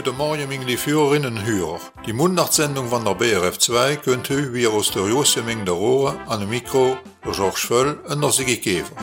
Guten Morgen, meine liebe Hörerinnen und Hörer. Die Mundartsendung von der BRF 2 könnt ihr wie aus der Josseming der Rohre an dem Mikro der Georges Völl und der Sigi Käfer.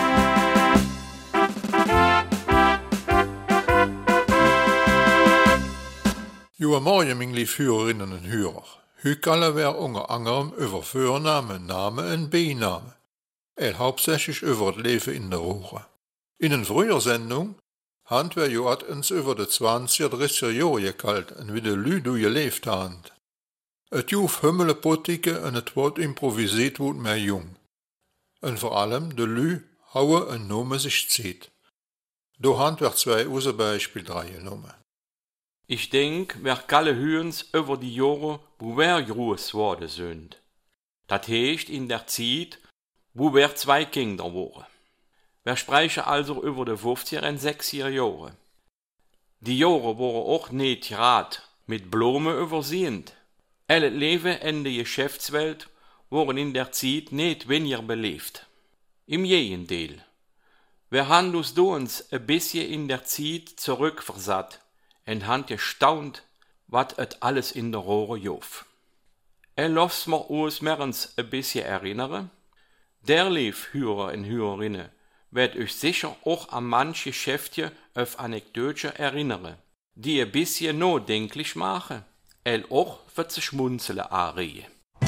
Guten Morgen, meine liebe Hörerinnen und Hörer. Heute kallen wir unter anderem über Vornamen, Namen und Beinamen. Hauptsächlich über das Leben in der Rohre. In einer früheren Sendung haben wir uns über die 20er, 30er Jahre gekallt und wie die Leute gelebt haben. Es juf Hümmelepottiken und es wird improvisiert mehr jung. Und vor allem die Leute hauen und nehmen sich Zeit. Da haben wir zwei Beispiele genommen. Ich denk, wir alle hören's über die Jahre, wo wir groß worden sind. Das heißt in der Zeit, wo wir zwei Kinder waren. Wir sprechen also über die 50er und 60er Jahre. Die Jahre waren auch nicht gerade mit Blumen übersehen. Alle Leben in der Geschäftswelt waren in der Zeit nicht weniger belebt. Im Gegenteil. Wir haben uns ein bisschen in der Zeit zurückversetzt und haben gestaunt, was et alles in der Rohre jof. Lasst mir uns mehrens ein bisschen erinnern. Der lief Hörer und Hörerinnen wird euch sicher auch an manche Geschäfte auf Anekdoten erinnern, die ein bisschen nachdenklich machen, auch für zu schmunzeln anregen.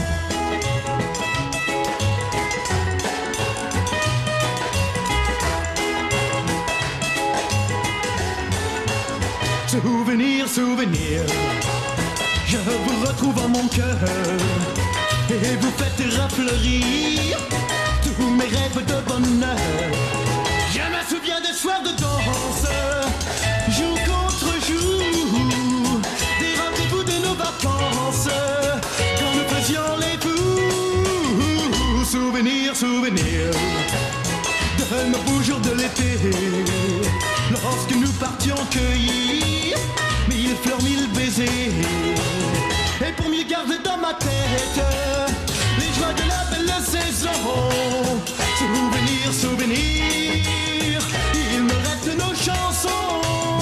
Souvenir, souvenir, je vous retrouve en mon cœur et vous faites rafleurir tous mes rêves de bonheur. Je me souviens des soirs de danse, jour contre jour, des rendez-vous de nos vacances, quand nous faisions les fous. Souvenir, souvenir, de nos beaux jours de l'été, lorsque nous partions cueillir mille fleurs, mille baisers, et pour mieux garder dans ma tête les joies de la belle saison. Souvenir, souvenir, il me reste nos chansons.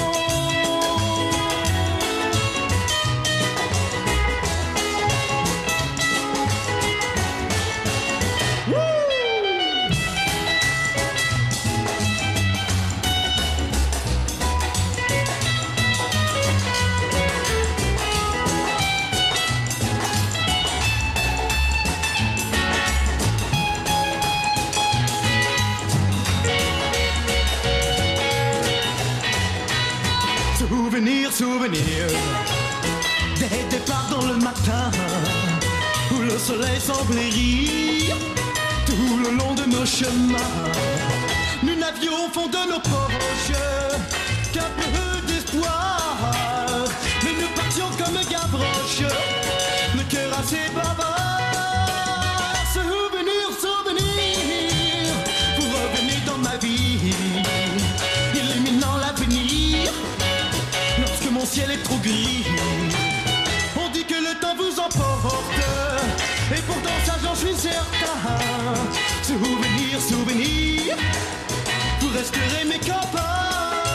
Souvenir, souvenir, des départs dans le matin, où le soleil semblait rire, tout le long de nos chemins. Nous n'avions au fond de nos poches qu'un peu d'espoir, mais nous partions comme Gavroche, le cœur assez bavard. Souvenir, souvenir, vous revenez dans ma vie, illuminant l'avenir. Lorsque mon ciel est trop gris, on dit que le temps vous emporte, et pourtant ça j'en suis certain. Souvenir, souvenir, vous resterez mes copains.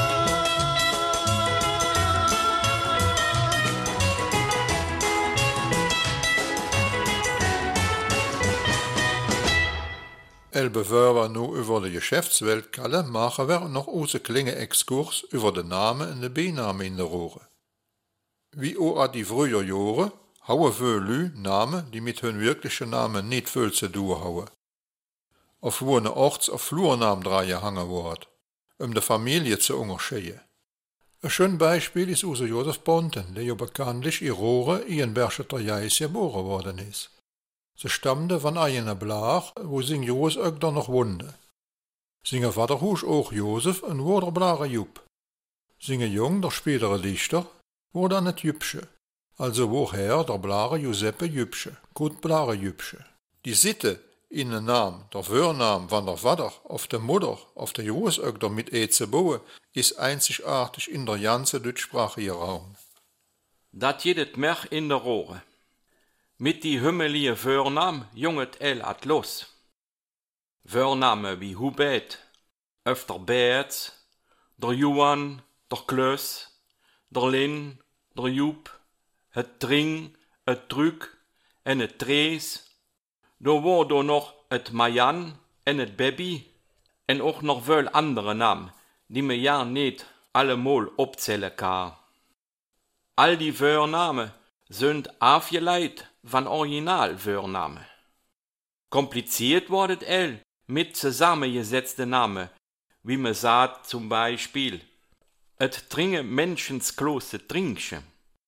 Bevor wir nu über die Geschäftswelt kallen, machen wir noch einen kleinen Exkurs über den Namen und den Beinamen in der Rohre. Wie auch an die früheren Jahre hauen viele Leute Namen, die mit ihrem wirklichen Namen nicht viel zu tun haben. Auf wo eine Orts- auf Flurnamen gehangen wird, die Familie zu unterscheiden. Ein schönes Beispiel ist unser Josef Bonten, der ja bekanntlich in Rohre in Bergscher Jais geboren worden ist. Sie stammte von einer Blach, wo sein Großögter noch wohnte. Sein Vater hieß auch Josef und wurde der Blache Jupp. Sein Jung, der spätere Dichter, wurde dann nicht Jübsche, also woher der Blache Giuseppe Jübsche, gut Blache Jübsche. Die Sitte in den Namen, der Vornamen von der Vater auf der Mutter, auf der Großögter mit zu bauen, ist einzigartig in der ganzen deutschsprachigen Raum. Dat jedet mehr in der Rohre. Mit die hümmelige Vornamen junget at los. Vornamen wie Hubert, öfter Bert, der Johan, der Klaus, der Lin, der Jup, het Dring, het Drück en het Drees. Da war da noch het Majan en het Baby en auch noch veel andere Namen, die me ja niet allemal opzählen kann. All die Voornamen sind afgeleid van Original-Voornamen. Kompliziert wordt het mit zusammengesetzte Namen, wie man sagt zum Beispiel, et tringe Menschens Kloster Trinkje.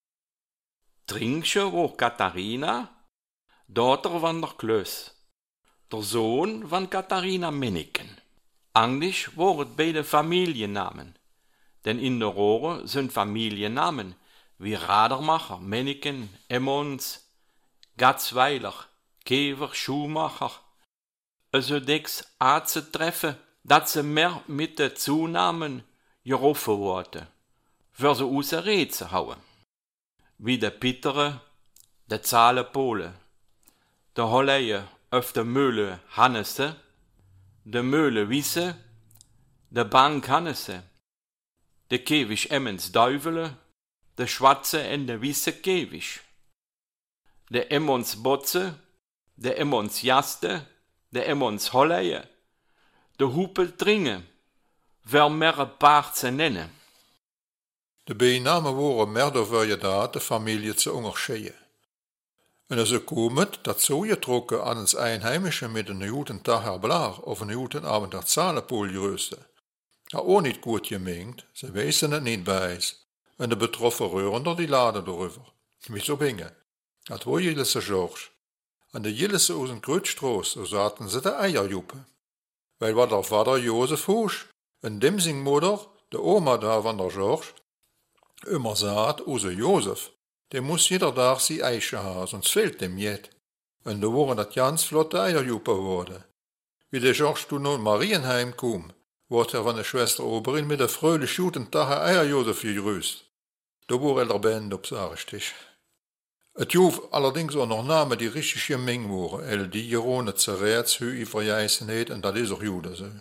Trinkje war Katharina, Dochter van der Klöß, der Sohn van Katharina Menneken. Englisch waren beide Familiennamen, denn in der Rohre sind Familiennamen wie Radermacher, Menneken, Emmons, Gatzweiler, Kever, Schumacher. Also deks ze treffen, dat ze mehr mit de Zunamen gerufen worden, für ze aus der Rede zu hauen. Wie de Pittere, de Zale Pole, de Holleie auf de Möhle Hannesse, de Möhle Wisse, de Bank Hannesse, de Kewig Emmens Duivele, de Schwarze en de Wisse Kewig, de Emmons Botze, de Emmons Jaste, de Emmons Holleie, de Hoepel Dringe, wer meer paard ze nennen. De bijnamen waren meer door de familie te onderscheiden. En zo komt het dat zo getrokken aan ons Einheimische met een goede dag herblaar of een goede avond dat Zalenpool gerüste. Ja, ook niet goed gemeend, ze wezen het niet bij is. En de betroffen reurender die laden erover. Wie zo bingen. Dat was Jillese George. En de Jillese aus een Kreutstroos, zo zaten ze de eierjoepen. Weil wat der vader Jozef Hosch, en Dimsingmoeder, de oma daar van der George, immer sagt, ose Jozef, der muss jeder dag sie Eiche haben, sonst fehlt dem jet. En de waren dat ganz flotte eierjoepen worden. Wie de George toen nun Marienheim kom, wordt van de Schwester Oberin mit der fröhlich guten Tag Eierjozef gegrüßt. Da war der Band op Sarestisch. Het joef allerdings auch noch Namen, die richtig gemeng waren, die Jerone zerräts, hü verjeißen het, en dat is auch Jude so.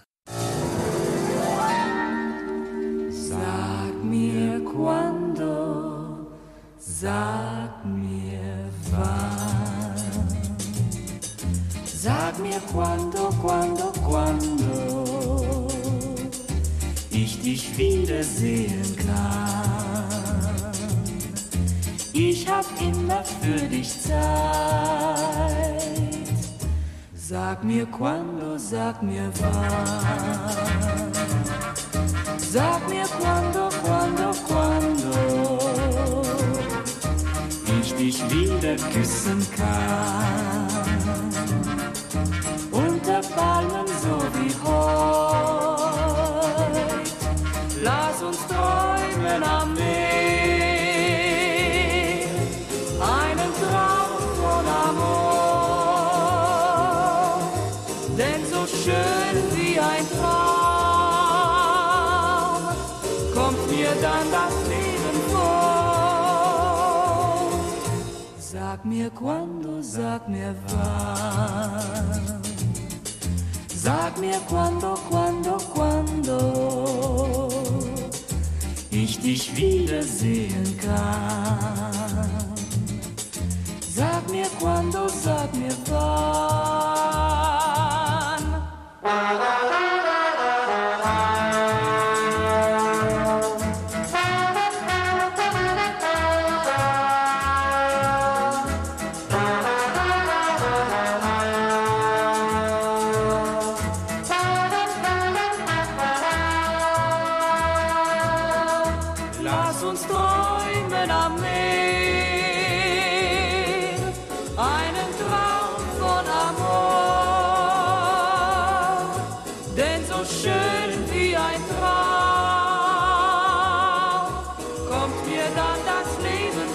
Sag mir quando, sag mir wann. Sag mir quando ich dich wiedersehen kann. Ich hab immer für dich Zeit. Sag mir quando, sag mir wann. Sag mir quando ich dich wieder küssen kann. Unter Palmen so wie heut. Lass uns träumen am Meer. Einen Traum von Amor. Denn so schön wie ein Traum kommt mir dann das Leben vor. Sag mir quando, sag mir wann. Sag mir quando ich dich wiedersehen kann. Sag mir quando, sag mir wann. Lass uns träumen am Meer, einen Traum von Amor, denn so schön wie ein Traum kommt mir dann das Leben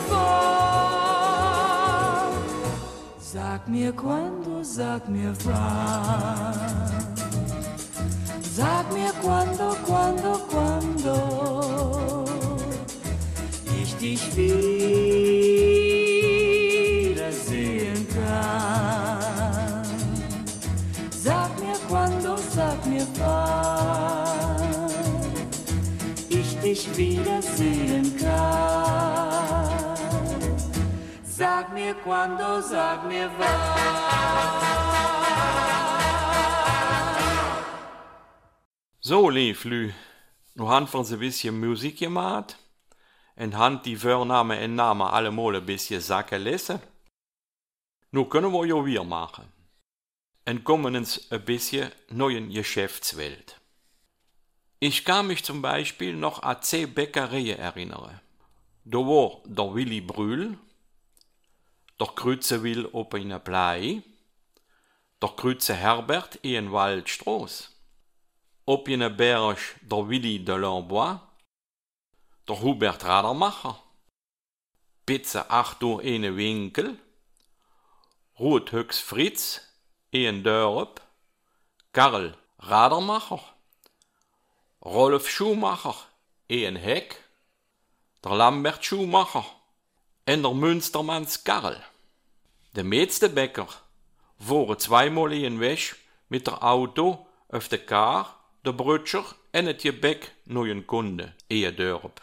vor. Sag mir quando, sag mir wann. Sag mir quando ich dich wiedersehen kann. Sag mir quando, sag mir wann ich dich wiedersehen kann. Sag mir cuando, sag mir wann. So, lief nu han wir ein bisschen Musik gemacht, und han die Vorname und Namen allemal ein bisschen sacken lassen. Nu können wir ja wieder machen. Und kommen ins ein bisschen neuen Geschäftswelt. Ich kann mich zum Beispiel noch an 10 Bäckereien erinnern. Da war der Willy Brühl, der Krützewil op in Plei, der Krütze Herbert in Waldstraße, op in Berg der Willy de Lambois, der Hubert Radermacher, Pizza 8 Uhr in Winkel, Rothöchs Fritz in Dörp, Karl Radermacher, Rolf Schumacher in Heck, der Lambert Schumacher en der Münstermanns Karl. De meeste Bäcker waren zweimal in Weg mit der Auto auf de Kar, de Brötscher en het Gebäck neuen Kunde in Dörp.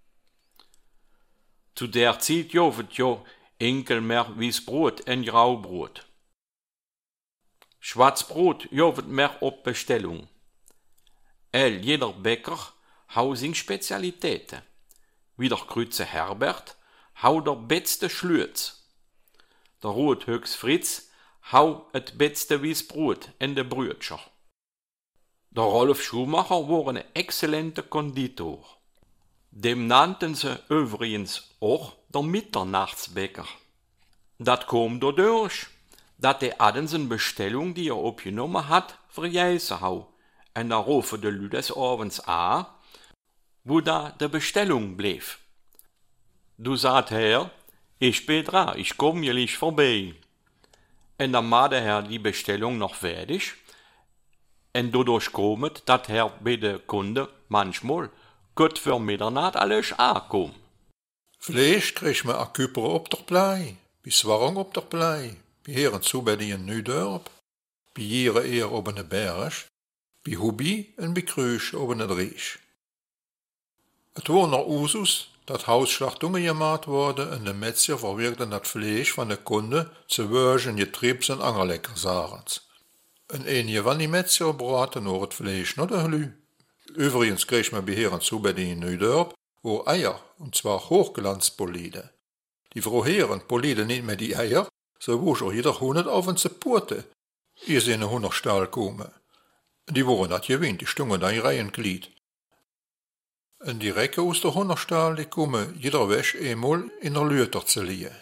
Zu der Zeit jovet jo enkel mehr Wiesbrot en Graubrot. Schwarzbrot jovet mehr op Bestellung. Jeder Bäcker hau sin Spezialitäten. Wie der Krütze Herbert hau der beste Schlürz. Der Rothöchs Fritz hau et beste Wiesbrot en de Brötscher. Der Rolf Schumacher war ein exzellenter Konditor. Dem nannten sie übrigens auch der Mitternachtsbäcker. Dat kom dadurch, dat er adens een Bestellung, die er opgenommen hat, vergessen hau. En da rufen de Lü des Abends an, wo da de Bestellung bleef. Du sagt Herr, ich bin dran, ich komm jährlich vorbei. En dann macht der Herr die Bestellung noch fertig, en dadurch kommt, dat Herr bei de Kunde manchmal gut für Mitternacht alles ankommt. Vlees kreeg me a Küpere op der Plei, bis Warung op der Plei, bi heren zu bij die in Nudorp, bi jere eer op een Berg, bi Hubi en bi Kruis op een Riech. Het was naar usus dat Hausschlachtungen gemaakt worden en de Metzger verwerkten dat vlees van de kunde zu wurgen Getriebs en Angerleckersarens. En eenje van die Metzger braten door het vlees naar de Hlu. Übrigens kreeg me bij heren zu bij die in Nudorp oor Eier, und zwar Hochglanzpolide. Die vroheren polide niet met die Eier, so woes er jeder Hund auf en ze poorte, eer ze in een Hunderstal komen. Die waren dat gewint, die stungen dan in Reihenglied. En die Rekke aus der Hunderstal, die komen jeder weg eenmaal in der Lüter zu liehen.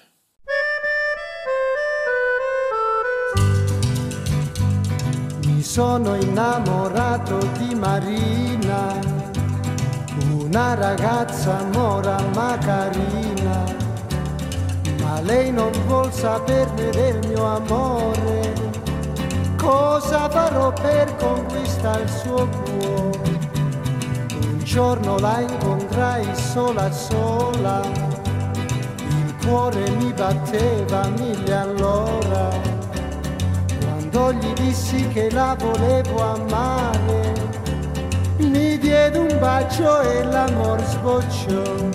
Mi sono innamorato di Marina, una ragazza mora ma carina, ma lei non vuol saperne del mio amore. Cosa farò per conquistare il suo cuore? Un giorno la incontrai sola sola, il cuore mi batteva 1000 all'ora. Quando gli dissi che la volevo amare, mi diede un bacio e l'amor sbocciò.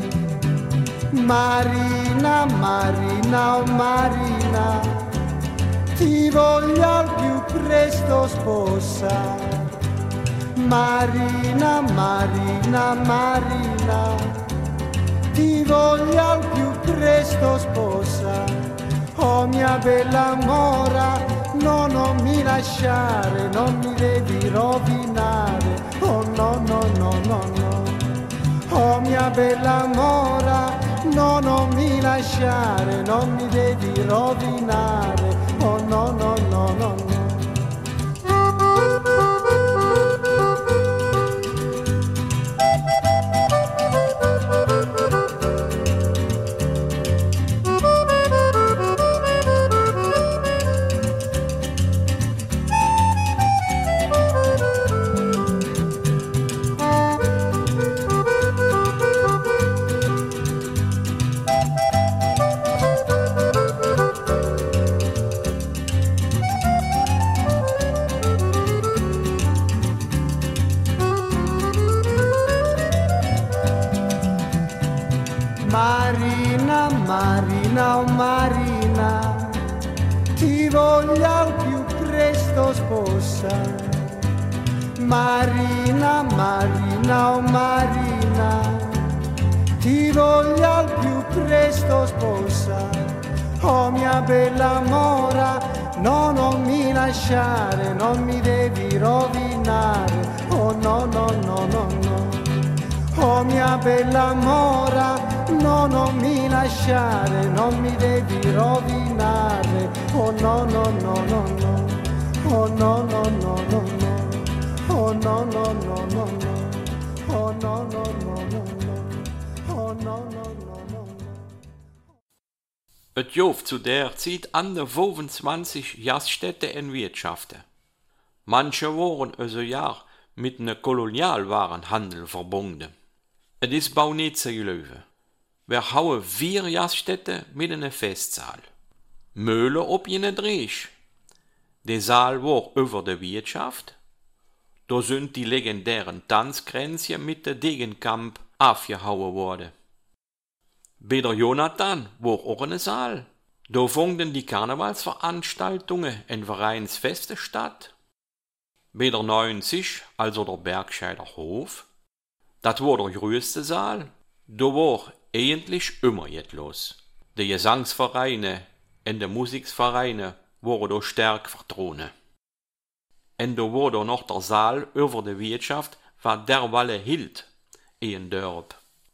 Marina, Marina, oh Marina, ti voglio al più presto sposare. Marina, Marina, Marina, ti voglio al più presto sposare. Oh mia bella mora, no, non mi lasciare, non mi devi rovinare. Oh no, no, no, no, no. Oh mia bella mora, no, non mi lasciare, non mi devi rovinare. Oh no, no, no, no, no. Marina, Marina, oh Marina, voglio al più presto sposare. Marina, Marina, oh Marina, ti voglio al più presto sposare. Oh mia bella mora, no, non mi lasciare, non mi devi rovinare. Oh no, no, no, no, no. Oh mia bella mora, no, non mi lasciare, non mi devi rovinare. Oh no, no, no, no, no. Oh no, no, no, no, no. Oh no, no, no, no, no. Oh no, no, no, no, no. Oh no, no, no, no, no. Et jof zu der Zeit an de 25 Jaststätte en Wirtschaften. Manche waren also Jahr mit ne Kolonialwarenhandel verbunden. Et is bau nicht zu gelöwen. Wir hauen 4 Jaststätte mit einer Festsaal. Möhle op jene Dreh. Der Saal war über der Wirtschaft. Da sind die legendären Tanzkränzchen mit der Degenkamp aufgehauen worden. Bei der Jonathan war auch eine Saal. Da fanden die Karnevalsveranstaltungen in Vereinsfeste statt. Bei der 90, also der Bergscheider Hof, das war der größte Saal. Da war eigentlich immer etwas. Die Gesangsvereine und die Musikvereine waren da stark vertreten. Und da war da noch der Saal über der Wirtschaft, was derweil hielt, in Dörp.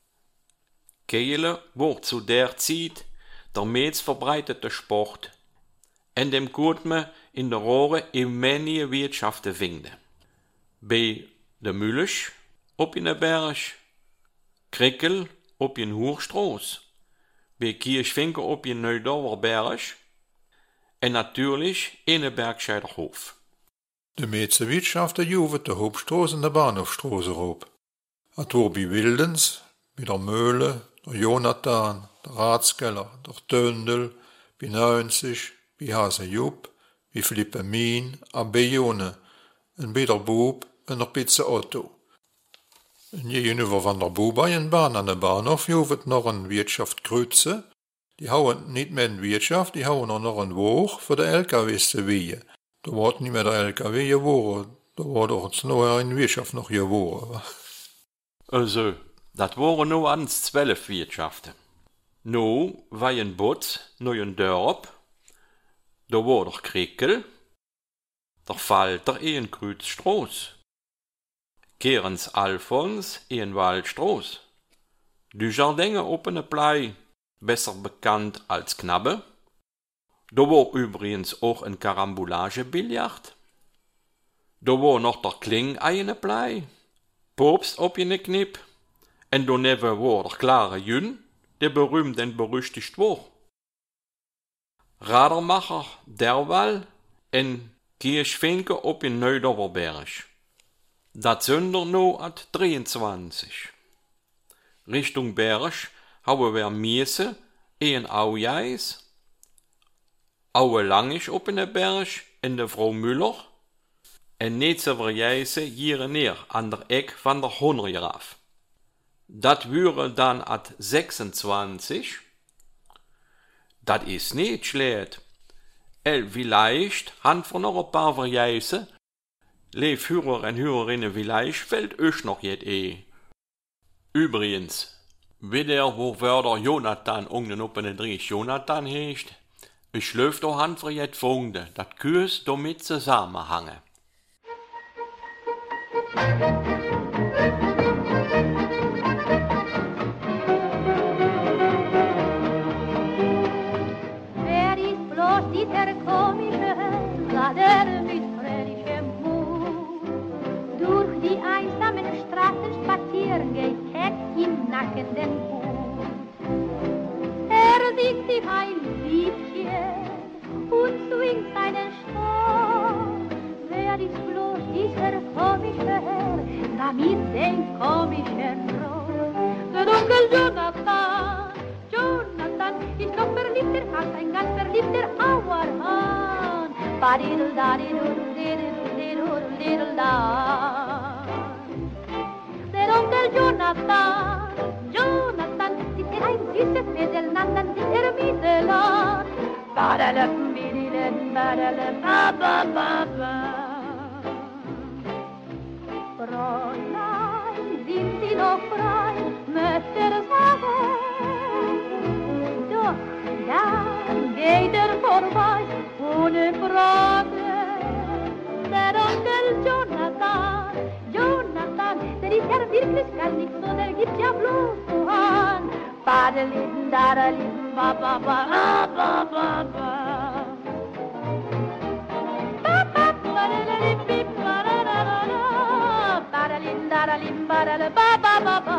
Kehle war zu der Zeit der meist verbreitete Sport, und dem konnte man in der Rohre in manche Wirtschaften finden. Bei der Müllech, op in der Berg, Krickel, op in Hoerstraße, bei Kirchfinken op in Neudauer Berg, und natürlich in der Bergscheider Hof. De meeste Wirtschaften juwen de Hauptstraße en de Bahnhofstraße op. Het war bij Wildens, bij der Möhle, der Jonathan, der Ratskeller, der Töndel, bij 90, bij Hasenjoep, bij Philippe Mien en bij Jone, en bij der Boeb en der Pizza Otto. En gegenüber van der Boebijenbaan aan de Bahnhof juwet nog een Wirtschaft Krütze. Die houden niet meer een Wirtschaft, die houden nog een Woog voor de LKW's te wieën. Da wordt niet meer der LKW geworden, da wordt ook noch in Wirtschaft noch geworden. Also, dat waren no ans 12 Wirtschaften. No, war ein Bot, no ein Dörp, da war der Krickel, der Falter in Kreuzstraß, Kerens Alfons in Waldstraß, du Jardin op eine Plei, besser bekannt als Knabbe. Da war übrigens auch ein Karambolagebillard. Da war noch der Kling eine Plei, Popst op eine Knip, und daneben war der klare Jün, der berühmt und berüchtigt war. Radermacher derweil en Kirchfinke op in Neudauer Berg. Dat sind no at 23. Richtung Berg haben wir Miese, een Aujais, Aue Langisch op in de Berg en de Frau Müller, en net zo verjijse hier neer aan der Eck van der Honnergraaf. Dat wäre dann at 26. Dat is niet schlecht. Vielleicht han wir noch ein paar verjijse, leef Hörer en Hörerinnen vielleicht fällt euch noch jet Übrigens, wieder wo der Jonathan ungen op in den Jonathan hecht, ich löf doch Hand für jet Funde, dat Kürs damit zusammenhange. Wer ist bloß dieser komische Lader mit fröhlichem Mut? Durch die einsamen Straßen spazieren geht keck im Nacken den Hut. Singt sich ein Liedchen und swingt seinen Stock. Wer ist bloß dieser komische Herr, da mit dem komischen Rock? Der Onkel Jonathan, Jonathan ist noch verliebter als ein ganz verliebter Auerhahn. Badidel-da-didel-didel-didel-da. Der Onkel Jonathan, Jonathan, sieht ein süßes Mädel, dann sieht Mittelland. Badalöppen, badale, ba, ba, ba, ba. Fräulein, sind Sie noch frei, möchte sagen. Doch dann geht vorbei, ohne Frage. Der Onkel Jonathan, der ist ja wirklich gar nicht so, der gibt ja bloß zu Hand. Badelin, daralin, ba, ba, ba, ba, ba, ba, ba. Ba, ba, badalin, bip, badalala, badalin, daralin, badala, ba, ba, ba, ba.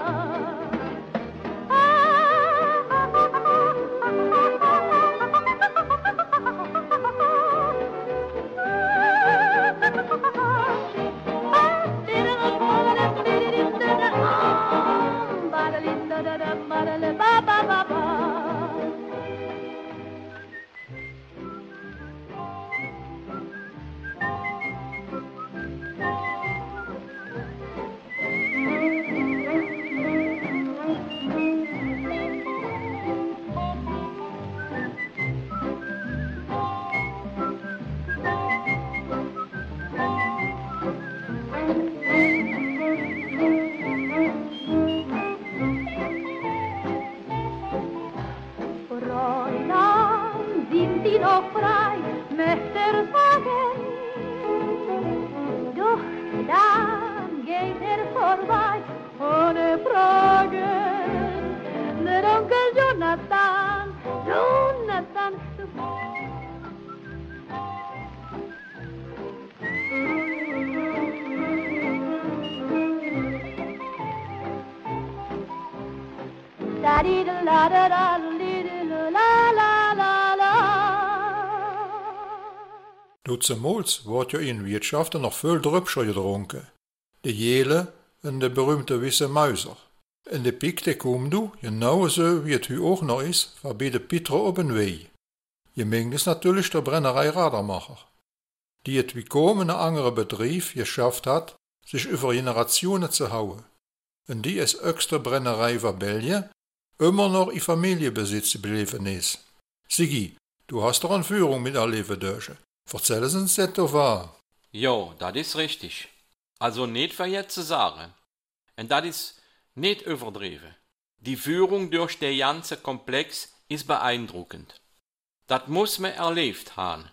Dutzemols wordt ja in Wirtschaften noch veel drupscher gedronken. De Jele en de berühmte Wisse Mäuser. En de Pik de komt du, genau so wie het hu ook nog is, waarbij de Pietro op een wei. Je mengt is natuurlijk de Brennerei Radermacher, die het wie komende andere bedrijf geschafft hat, sich über Generationen zu hauen. En die es höchste Brennerei van België immer noch in Familienbesitz gebleven is. Sigi, du hast doch eine Führung miterleben dürfen. Erzähl es uns das wahr. Jo, das ist richtig. Also nicht für jetzt zu sagen. Und das ist nicht übertrieben. Die Führung durch den ganzen Komplex ist beeindruckend. Das muss man erlebt haben.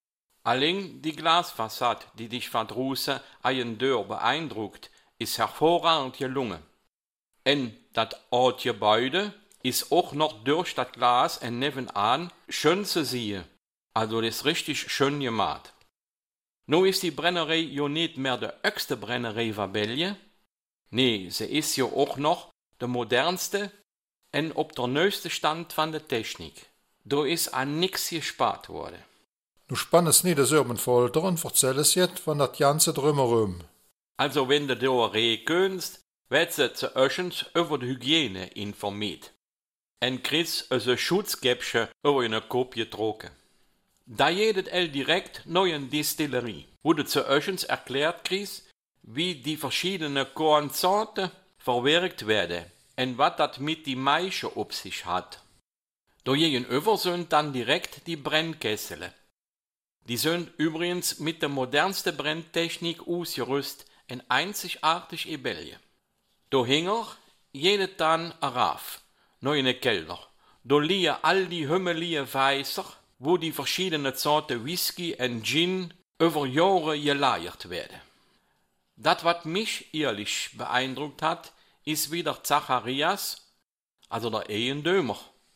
Allein die Glasfassade, die dich von draußen an den Tür beeindruckt, ist hervorragend gelungen. Und das alte Gebäude ist auch noch durch das Glas und nebenan schön zu sehen. Also das ist richtig schön gemacht. Nun ist die Brennerei ja nicht mehr die höchste Brennerei von Belgien. Nee, sie ist ja auch noch die modernste und auf der neueste Stand von der Technik. Da ist an nichts gespart worden. Du spannst nicht das Folter und erzähl es jetzt von das ganze drumherum. Also wenn du da reinkommst, wird sie zuerst über die Hygiene informiert. Und kriegst also Schutzgäbchen über eine Kopie getrokken. Da jedet direkt neue Distillerie, wo du zuerst erklärt kriegst, wie die verschiedenen Kornsorten verwerkt werden und was das mit die Maische auf sich hat. Da gegenüber sind dann direkt die Brennkessel. Die sind übrigens mit der modernsten Brenntechnik ausgerüstet und einzigartig in Belgien. Dahinter jedet dann ein Raff, neue Keller. Da liegen all die hümmelige Weißer, wo die verschiedenen Sorten Whisky und Gin über Jahre gelagert werden. Das, was mich ehrlich beeindruckt hat, ist wie der Zacharias, also der Eiendömer,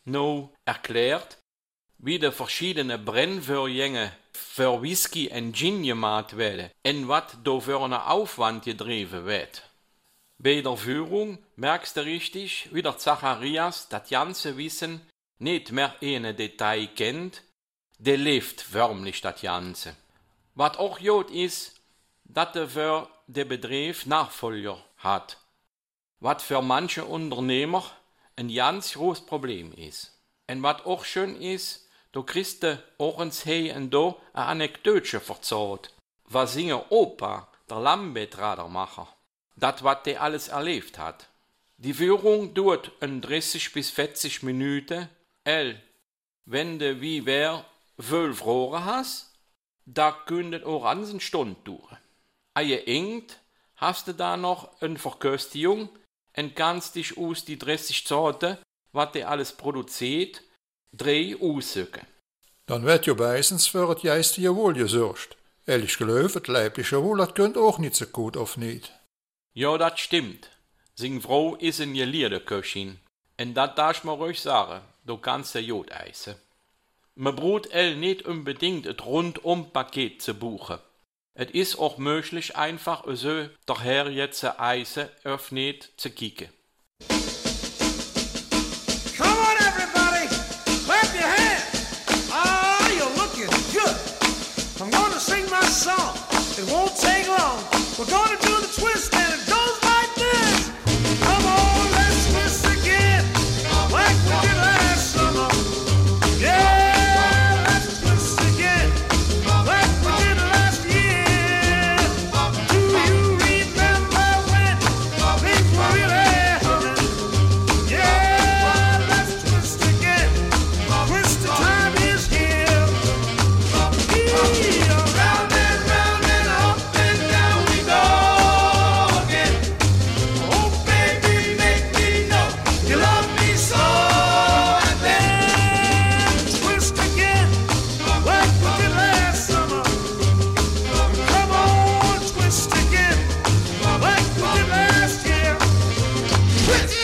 erklärt, wie die verschiedenen Brennvorgänge für Whisky und Gin gemacht werden und was da für einen Aufwand getrieben wird. Bei der Führung merkst du richtig, wie der Zacharias das ganze Wissen nicht mehr ein Detail kennt, der lebt förmlich das Ganze. Was auch gut ist, dass er für den Betrieb Nachfolger hat, was für manche Unternehmer ein ganz großes Problem ist. Und was auch schön ist, du kriegst du auch ins Hey und da eine Anekdote verzählt, was seine Opa, der Lambetradermacher, das, was der alles erlebt hat. Die Führung dauert 30 bis 40 Minuten, wenn du wie wer veel Fragen hast, da kündet auch an eine Stunde dauern. Eie ingt, hast du da noch eine Verköstigung und kannst dich aus die 30 Sorten, was der alles produziert, 3 aussücken. Dan werd je meistens voor het juiste je wohl gesorgt. Ehrlich geloof, het leibliche wohl, dat kunt auch nicht so gut of niet. Ja, dat stimmt. Sing Frau is een geleerde Köchin. En dat darf man ruhig sagen, du kannst ja Jod eisen. Man braucht nicht unbedingt het Rundum-Paket zu buchen. Es ist auch möglich, einfach so daher jetzt zu eisen, öffnet zu kicken. Come on, everybody, clap your hands. Ah, you're looking good. I'm gonna sing my song. It won't take long. We're gonna do the twist, and it goes like this. Come on, let's twist again, like we did last summer. Yeah, let's twist again, like we did last year. Do you remember when things were really humming? Yeah, let's twist again. Twist the time is here. Round and up and down we go again. Oh baby, make me know you love me so. And then twist again, like we did last summer. Come on, twist again, like we did last year. Twist.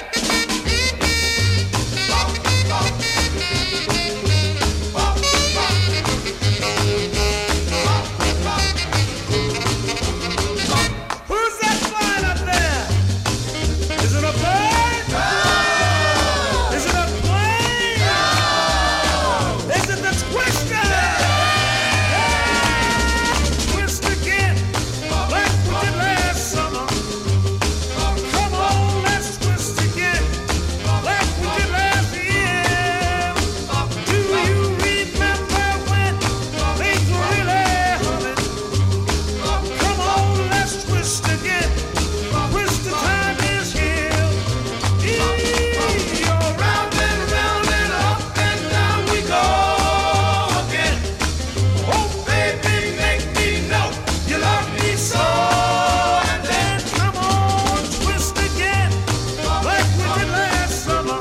Who's that flying up there? Is it a bird? No. Is it a plane? No. Is it the twister? Yeah. Twist again, like we did last summer. Come on, let's twist again, like we did last year. Do you remember when things were really humming? Come on, let's twist again. Twist the time is here. Round and up and down we go again. Oh baby, make me know you love me so. And then come on, twist again, like we did last summer.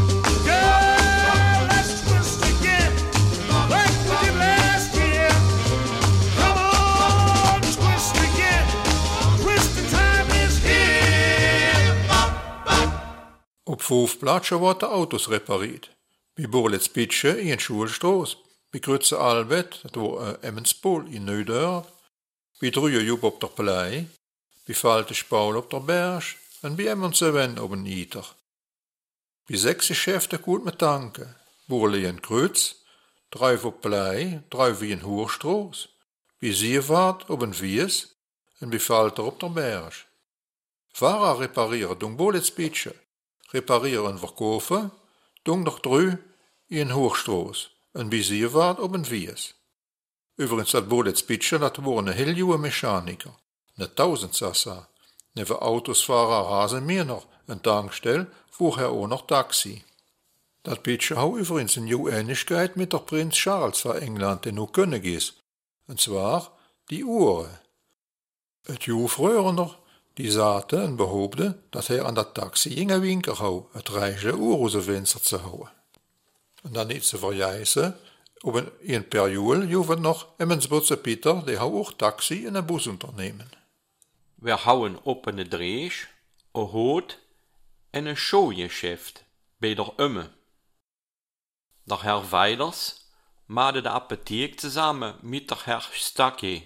Girl, let's twist again, like we did last year. Come on, twist again. Twist the time is here. Op 5 plaatsen wordt de auto's repariert. Bij Borlets Pitje in Schulstroos. Bij Krutse Albert, dat wordt Emmenspool in Neudorp. Bij Druje Joep op der Plei. Bij Falte Spaul op der Berg. En bij Emmenseven op een Ieter. Bij 6 geschäften goed met tanken. Borle in Krutz. 3 op Plei, 3 in Hoerstroos. Bij Siervaart op een Vies. En bij Falter op der Berg. Fahrer reparieren dung Borlets Pitje. Repareren en verkopen, doen nog 3 in Hoerstroos, en bij Siervaart op een Vies. Overigens dat Borlets Pitje, dat wordt een heel jonge mechaniker, een 1000 sassa. Neben Autosfahrer hazen meer nog een tankstel, vorher ook nog taxi. Dat Pitje hou overigens een nieuwe Ähnlichkeit mit der Prinz Charles van Engeland, der nu König is, en zwar die Uhren. Het Juw früher noch, die zaten en behoopten dat hij aan dat taxi in een winkel hou, het reisje uur uit zijn venster te houden. En dan niet te verjijzen, op een periode joven nog Emmensbotse Pieter, die hou ook taxi en een bus ondernemen. We houden op een drees, een hoed en een showgeschäft bij der Umme. Der Herr Weiders maakte de apotheek zusammen mit der Herr Stacke.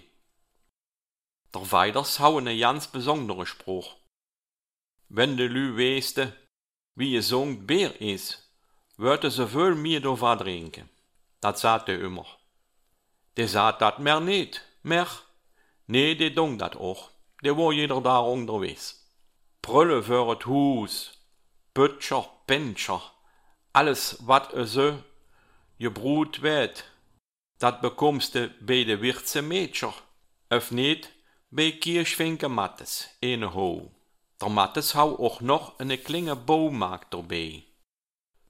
Der Weiders hou een ganz besondere Spruch. Wenn de Lü weste, wie je zongt Bier is, würde ze veel meer dova drinken. Dat sagt er immer. Der sagt dat mer niet, mer. Nee, der dong dat auch. Der war jeder da unterwegs. Brülle für het Hus, Böttcher, Penscher, alles wat so gebrut wird, dat bekommst du bei de Wirtse Mädcher, of niet bij Kirschvinke Mattes, ene ho. Der Mattes hou auch noch eine kleine Baumarkt dabei.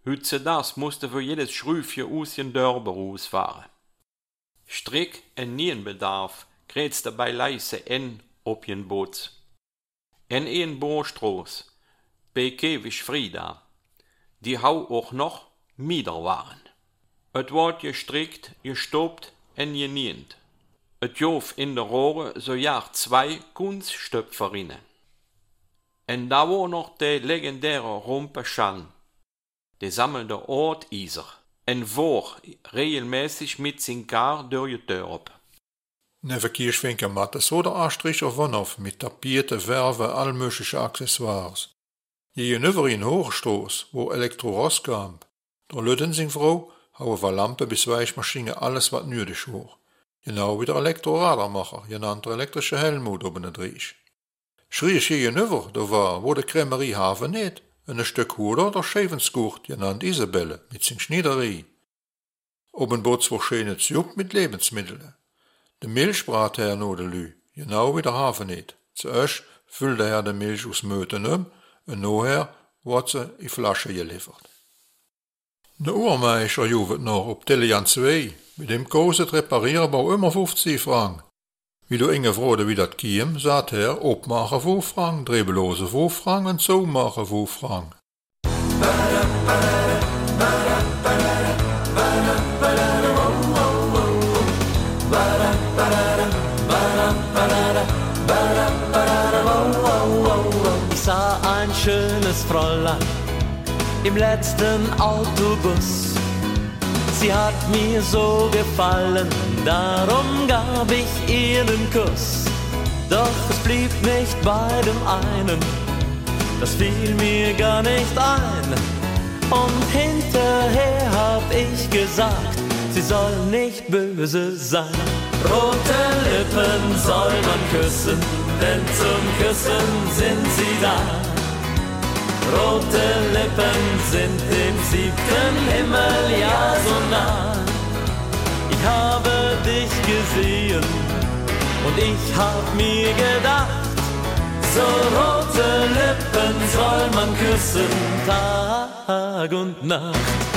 Heutzutage musste für jedes Schrüfje aus den Dörber rausfahren. Strick en Nienbedarf krät's dabei leise en op jen Boot. En een Boorstraß, bei Kewig Frieda, die hau auch noch Mieder waren. Et ward gestrickt, gestopt en genieend. Et jof in der Rohre so Jahr 2 Kunststöpferinnen. En da war noch der legendäre Rumpeschan, der sammelnde Ortiser, en vor regelmäßig mit Zinkar durch die Dörp. Neben Kirschwinker Mattes oder Astrich of Wonow mit Tapierte, Werve, all mögliche Accessoires. Gegenüber in Hochstoß, wo Elektroros kam, der Lüttensingfrau haue war Lampe bis Weichmaschine alles wat nötig war. Genau wie der Elektroradarmacher, genannt der elektrische Helmut oben den Driech. Schries gegenüber, da war, wo de Krämerie Haven net, ein Stück Huder der Schävenskurt, genannt Isabelle, mit sin Schniederie. Oben Bots war schöne Zup mit Lebensmitteln. De Milch brat er no de Lü, genau wie der Haven net. Zuerst füllte er de Milch aus Möten und nachher ward sie in Flasche geliefert. De Uhrmeister juwet noch op Telian 2, mit dem kostet reparierbar immer 50 Frank. Wie du inge frode wie dat kiem, sagt er, opmachen 5 Frank, drehbelose 5 Frank und so machen 5 Frank. Ich sah ein schönes Fräulein im letzten Autobus. Sie hat mir so gefallen, darum gab ich ihr den Kuss. Doch es blieb nicht bei dem einen, das fiel mir gar nicht ein. Und hinterher hab ich gesagt, sie soll nicht böse sein. Rote Lippen soll man küssen, denn zum Küssen sind sie da. Rote Lippen sind dem 7. Himmel ja so nah. Ich habe dich gesehen und ich hab mir gedacht, so rote Lippen soll man küssen, Tag und Nacht.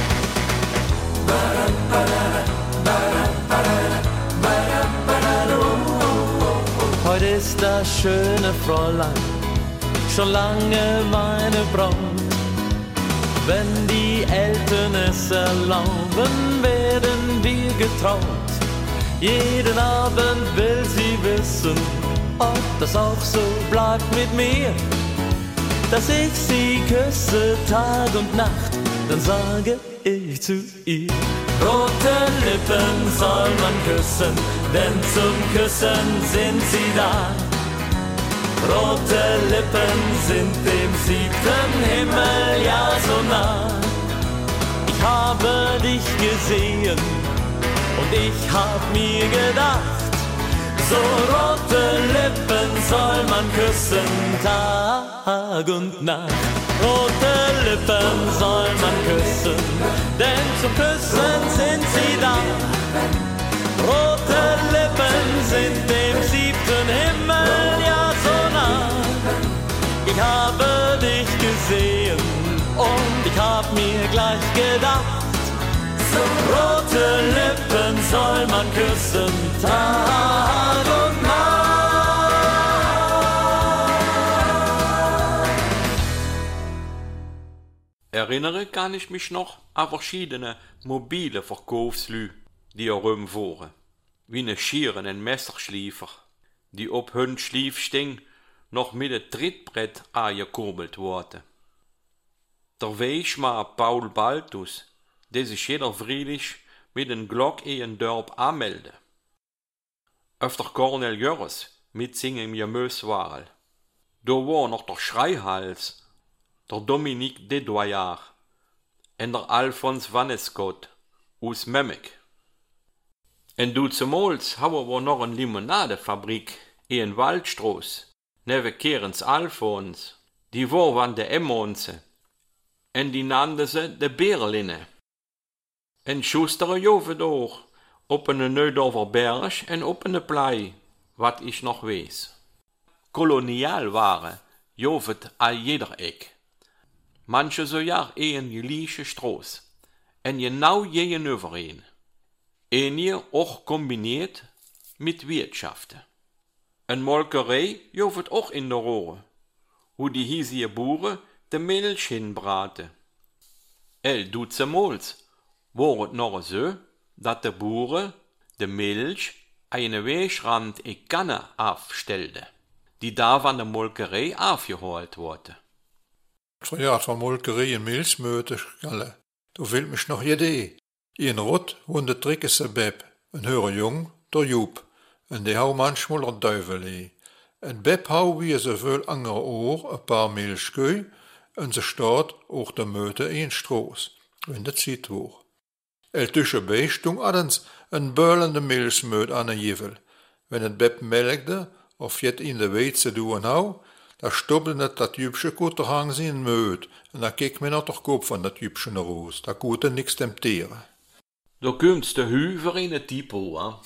Heute ist das schöne Fräulein schon lange meine Braut. Wenn die Eltern es erlauben, werden wir getraut. Jeden Abend will sie wissen, ob das auch so bleibt mit mir, dass ich sie küsse Tag und Nacht, dann sage ich zu ihr: Rote Lippen soll man küssen, denn zum Küssen sind sie da. Rote Lippen sind dem 7. Himmel ja so nah. Ich habe dich gesehen und ich hab mir gedacht, so rote Lippen soll man küssen, Tag und Nacht. Rote Lippen soll man küssen, denn zum Küssen sind sie da. Rote Lippen sind dem 7. Himmel ja so nah. Ich habe dich gesehen und ich hab mir gleich gedacht, so rote Lippen soll man küssen, Tag und Nacht. Erinnere kann ich mich noch an verschiedene mobile Verkaufslü, die herumfuhren, wie ne Schieren en Messerschliefer, die op hun Schliefsting noch mit dem Trittbrett angekurbelt wurden. Der Weichmann Paul Baltus, der sich jeder friedlich mit den Glock in Dörp anmelde. Auf der Cornel Jörres mit singem Gemöswarel. Da war noch der Schreihals, der Dominique Dedoyard und der Alphonse Vannescott aus Memmick. En du zumals haben wir noch eine Limonadefabrik in Waldstraß, neben Kerens Alphons, die war van de Emmonse, en die nannten sie de Berline. En Schuster joven door, op een Neudorfer Berg en op een Plei, wat ich noch weiß. Kolonialwaren jovet al jeder Eck. manche so ja een gleiche Stroß. En genau gegenüber een. En je auch kombiniert mit Wirtschaften. Een Molkerei jovet auch in der Rohre, wo die hiesige Boeren de Milch hinbraten. Dutzemals war het noch so, dat de Boeren de Milch eine Wegrand in Kanne aufstellte, die da van der Molkerei aufgeholt wurde. Ja, van Molkerei en Milchmöte, Galle. Du fehlt mich noch Idee. In Rot wohnt der Trickese Beb, ein höher Jung, der Job, en die hou manchmal der Duivel. En Beb hou wie so viel andere Ohr, ein paar Milchkühe, en ze staat auch der Möte in Stroß, wenn der Zeit war. Tische Beistung adens een beulende Milchmöte an der Jevel. Wenn het Beb melkte, of jet in de Weize doen hou, da stoppelde net dat jübsche Kutterhang zien Möt, en da keek men noch der Kopf van dat jübsche raus, da konnte nix tempteren. Da kommst de Hüver in het Tipo, hè?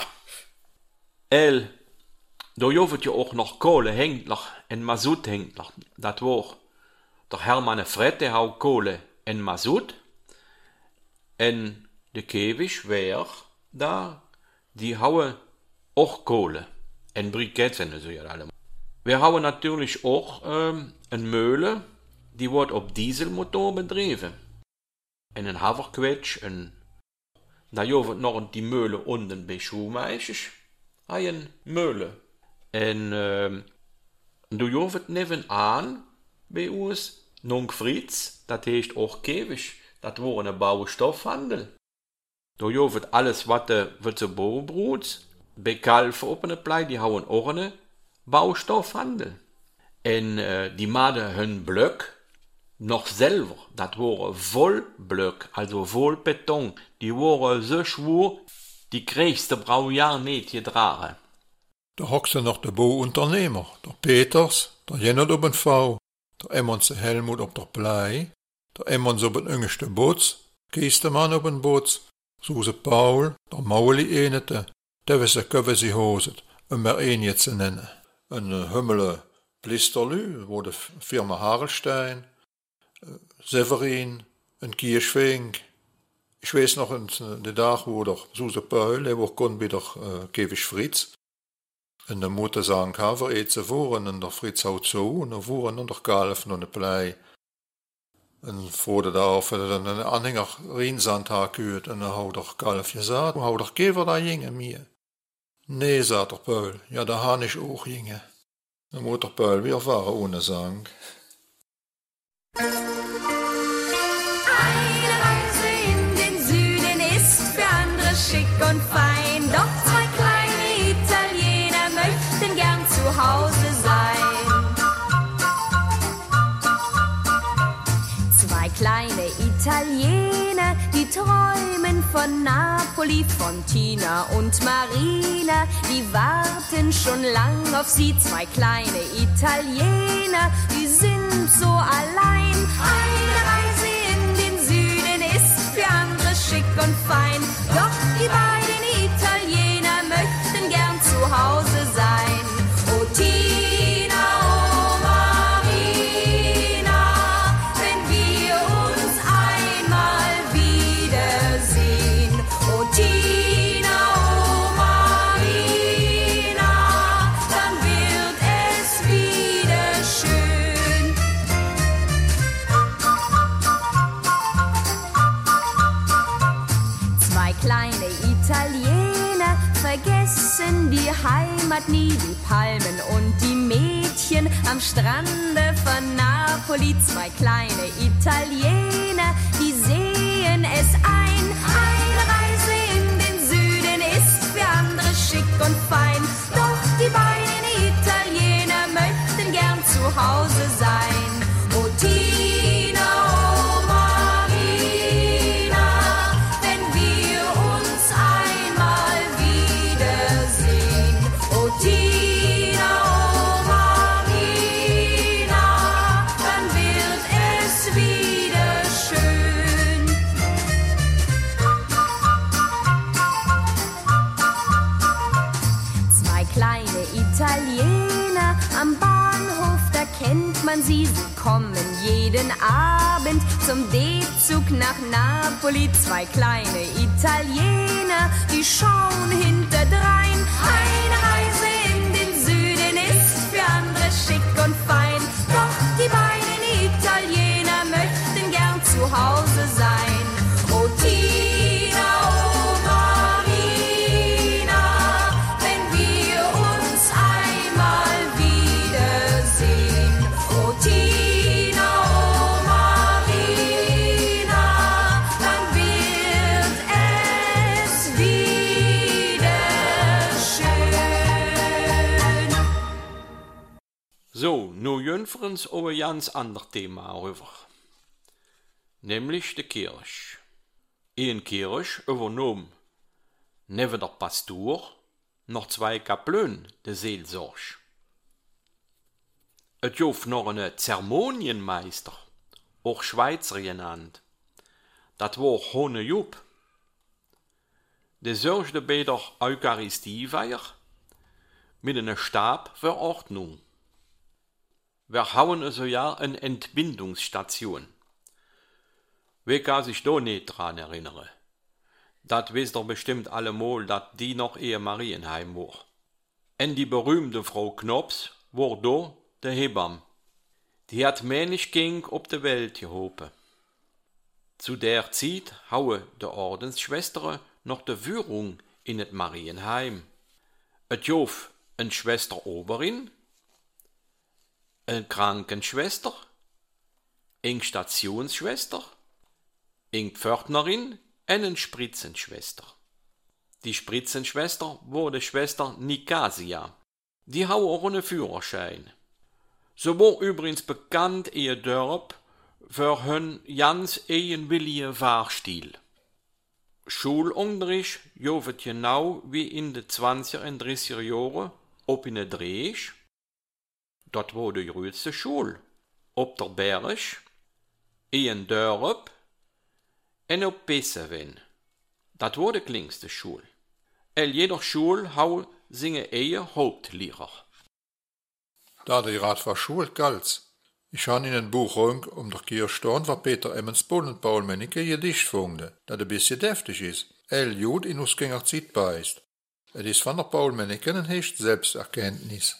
Ja. Da jovet je auch noch Kohlehändler en Mazuthändler, dat war der Hermann Frette hau Kohle en Mazut, en de Kewisch wär da, die haue auch Kohle en Briketten, so ja alle. Wir haben natürlich auch een Möhle, die wordt op Dieselmotor bedreven. En een Haverquetsch, da jovet noch die Möhle unten bei Schuhmeisjes, een Möhle. En du jovet nebenan bei uns Nung Fritz, dat heet auch Kewisch, dat war een Baustoffhandel. Da jovet alles wat ze bovenbroed, bei Kalfen op een plei, die houden auch een Baustoffhandel. En die maden hun Blöck noch selber, dat waren voll Blöck, also voll Beton, die waren so schwer, die kriegste Braujahr nicht gedragen. Da hockte noch der Bauunternehmer, der Peters, der Jennert op een Vau, der Emmonse Helmut op der Plei, der Emmons op een Ungeste Boots, Kiestemann op een Boots, Suse Paul, der Mauli enete, der wisse Kövesi Hoset, maar een je te nennen. Een Hummele Blisterlü, wo de Firma Harelstein, Severin, een Kirschfink. Ich weiß noch, de dag wo der Suse Paul, der war kon bei der Kewisch Fritz. En de Mutter sagen, Kaver eet ze voren, en der Fritz houdt zo, en der voren en der Kalfen en de Plei. En voor de dag een Anhänger Riensand hakuurt, en dan houdt der Kalf gesagt, houdt der Kever da jinge mir. Nee, sagt der Paul, ja, da han ich auch jinge. Dan moet der Paul weer varen ohne Sang. Eine Reise in den Süden ist für andere schick und fein, doch zwei kleine Italiener möchten gern zu Hause sein. Zwei kleine Italiener, die träumen von Napoli, von Tina und Marina, die warten schon lang auf sie. Zwei kleine Italiener, die sind so allein. Eine Reise in den Süden ist für andere schick und fein, doch die beiden Italiener möchten gern zu Hause sein. Oh Tina, oh Marina, wenn wir uns einmal wiedersehen. Oh Tina, oh Marina, dann wird es wieder schön. Zwei kleine Italiener vergessen die Heimat nie, die Palmen und die Mädchen am Strande von Napoli. Zwei kleine Italiener, die sehen es ein. Eine Reise in den Süden ist für andere schick und fein, doch die beiden Italiener möchten gern zu Hause sein. Oh Tina, oh Marina, wenn wir uns einmal wiedersehen. Oh Tina, oh Marina, dann wird es wieder schön. man sie kommen jeden Abend zum D-Zug nach Napoli. 2 kleine Italiener, die schauen hinterdrein. Eine Reise in den Süden ist für andere schick und fein. Doch die beiden Italiener möchten gern zu Hause sein. Oh Tina, oh Marina, wenn wir uns einmal wiedersehen. Oh Tina, oh Marina, dann wird es wieder schön. So, nu jünferens over ganz ander Thema rüber. Nämlich de Kirch. Een Kirch übernommen neben der Pastor noch 2 Kaplön de Seelsorg. Et jof noch een Zeremonienmeister, auch Schweizer genannt. Dat war Hone Jupp. De zorgde bij der Eucharistiefeier mit een Stab für Ordnung. Wir hauen also ja eine Entbindungsstation. Wer kann sich da nicht dran erinnern? Das wisst doch bestimmt allemal, dass die noch eher Marienheim war. Und die berühmte Frau Knops war da der Hebamme. Die hat männlich Kind auf der Welt gehoben. Zu der Zeit haue de Ordensschwestern noch de Führung in het Marienheim. Et jof een Schwester Oberin, een Krankenschwester, een Stationsschwester, een Pförtnerin en een Spritzenschwester. Die Spritzenschwester war de Schwester Nikasia. Die hau auch einen Führerschein. So war übrigens bekannt ihr Dorp für hun ganz eigenwillige Fahrstil. Schulunterricht jovet genau wie in de 20er en 30er Jahren op in de Dreesch. Dat war de grootste Schule. Op der Berg, in Dorp en op Pessewen. Dat war de kleinste Schule. El jeder Schule hau singe eigen Hauptlehrer. Da die Rat verschult galt. Ich han in ein Buch um der Kirche stehen, wo Peter Emmenspohl und Paul Mennecke Gedicht funde, dat ein bisschen deftig ist. Jud in usgänger Zeit beißt. Es ist von der Paul Mennecke ein hecht Selbsterkenntnis.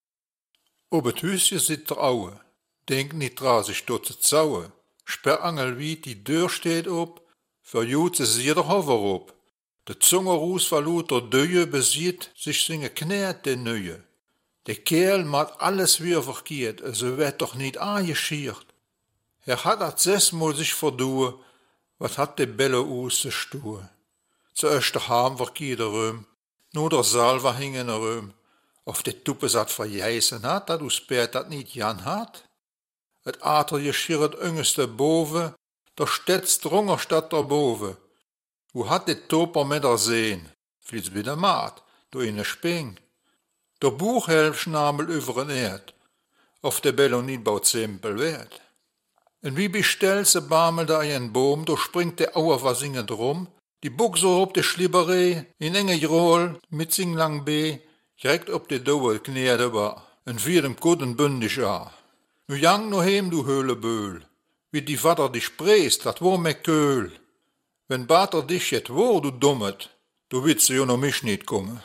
Ob et Hüsje sit der Aue, denk nicht dran, sich dort zu zauen. Sperrangel wie die Tür steht ob, für Jud ist jeder Hover ob. De Zungerus verlut der Döje besieht, sich singe knäht den Neue. Der Kerl macht alles wie verkehrt, also wird doch nicht angeschiert. Hat hat 6-mal sich verdue, was hat de Belle aus zu stue. Zuerst der Harm verkehrt Röm, nur der Salver hingen Röm. Auf de Tuppe sat verjeißen hat, dat u spät dat nicht Jan hat. Et Ater geschirret öngeste Bove, der stetzt drunger statt der Bove. U hat de Toper mit der Sehn, flitz bi der Maat, du in ne Sping. Der Buchhelf schnabel über'n Erd, auf de Bello nicht baut simpel wert. En wie bestellt se Bamel da ein Boom, da springt de Auer was singend rum, die Buchse ob de Schlibberee, in enge Jroll, mit sing lang B, direkt ob de Douwe knäde war, en vier dem Kudden bündig a. Nu jang no heim, du Höhleböhl, wie die Vater dich spreest, dat war me Köhl. Wenn Bater dich jet wo, du Dummet, du willst jo no mich nicht kommen.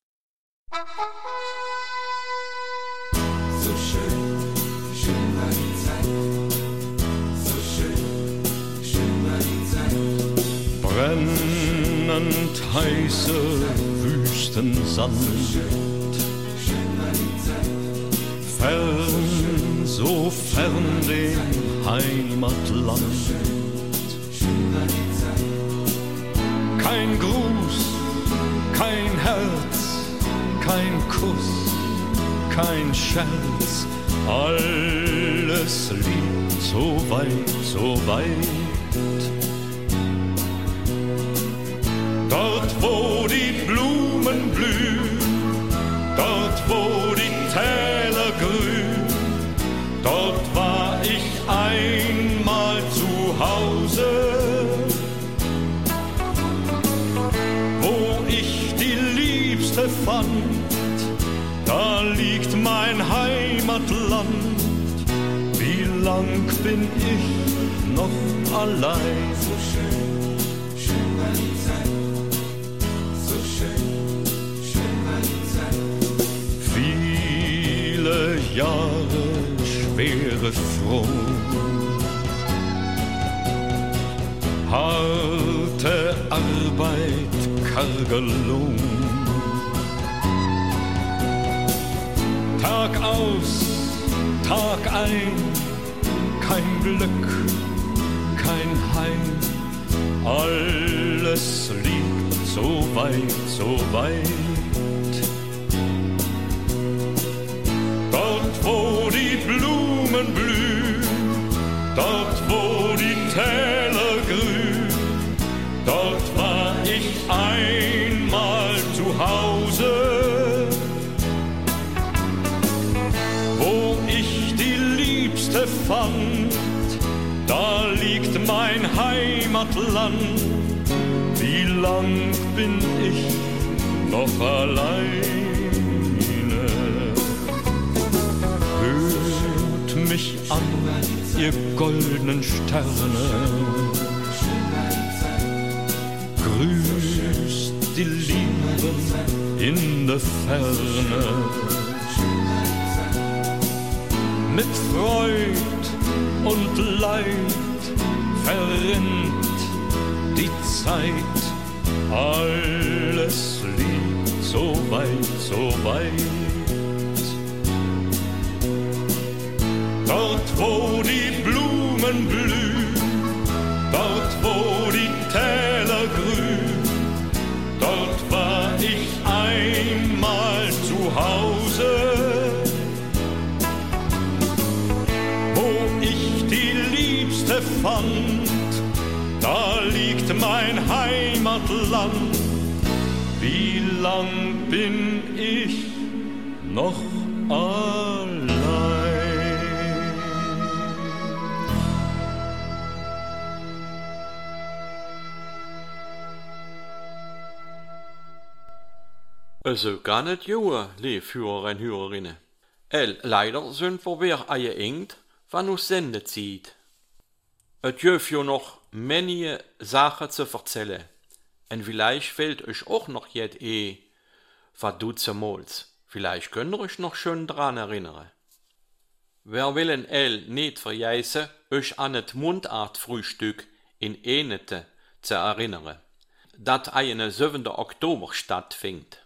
So schön, schön war die Zeit. So schön, schön war die Zeit. Brennend heiße Wüstensand. So schön war die Zeit. Fern, so fern dem Heimatland. Schön war die Zeit. Kein Gruß, kein Herz, kein Kuss, kein Scherz, alles liegt so weit, so weit. Dort, wo die Blumen blühen, dort, wo die Täler grün, dort war ich einmal zu Hause. Wo ich die Liebste fand, da liegt mein Heimatland, lang bin ich noch allein? So schön, schön war die Zeit. So schön, schön war die Zeit. Viele Jahre schwere Front, harte Arbeit, karger Lohn. Tag aus, Tag ein, kein Glück, kein Heim. Alles liegt so weit, so weit. Dort, wo die Blumen blühen, dort, wo die Täler grün, dort war ich einmal zu Hause, wo ich die Liebste fand, da liegt mein Heimatland. Wie lang bin ich noch alleine? Hört mich an, ihr goldenen Sterne, grüßt die Lieben in der Ferne. Mit Freud und Leid verrinnt die Zeit, alles liegt so weit, so weit. Dort, wo die Blumen blühen, dort, wo die Täler grün, dort war ich einmal zu Hause, fand, da liegt mein Heimatland. Wie lang bin ich noch allein? So kann es joa, liebe Hörer und Hörerinnen. Leider sind wir wieder eingeengt von uns Sendezeit. Es gibt ja noch manche Sachen zu erzählen. Und vielleicht fällt euch auch noch jetzt was du zumals. Vielleicht könnt ihr euch noch schön dran erinnern. Wir wollen nicht vergessen, euch an das Mundartfrühstück in Enete zu erinnern, das am 7. Oktober stattfindet.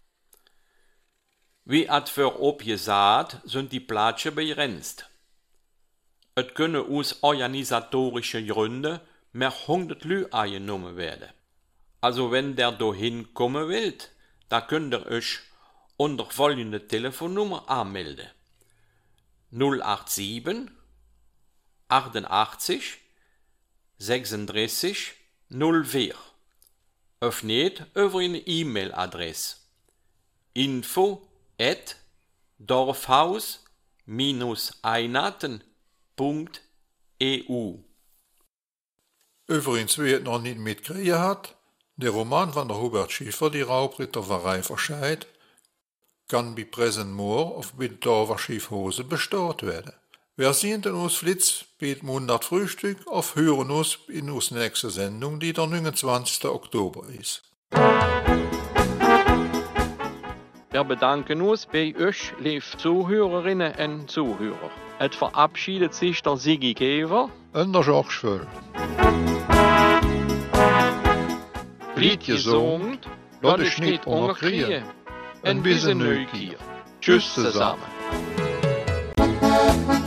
Wie at für obgesagt, sind die Plätze begrenzt. Es können aus organisatorischen Gründen mehr 100 Leute eingenommen werden. Also wenn der dahin kommen will, da könnt ihr euch unter folgende Telefonnummer anmelden. 087 88 36 04. Öffnet über eine E-Mail-Adresse info@dorfhaus-einaten.eu. Übrigens, wie es noch nicht mitgekriegt hat, der Roman von der Hubert Schiffer, die Raubrittererei verscheidt, kann bei Presenmoor auf bei Dorfer Schiffhose bestellt werden. Wir sehen uns Flitz bei dem 100 Frühstück auf hören uns in unserer nächsten Sendung, die der 29. Oktober ist. Wir bedanken uns bei euch, liebe Zuhörerinnen und Zuhörer. Es verabschiedet sich der Sigi Käfer Und der Georges Völl. Bleibt gesund, lass lasst dich nicht unterkriegen. Ein bisschen Neugier. Tschüss zusammen.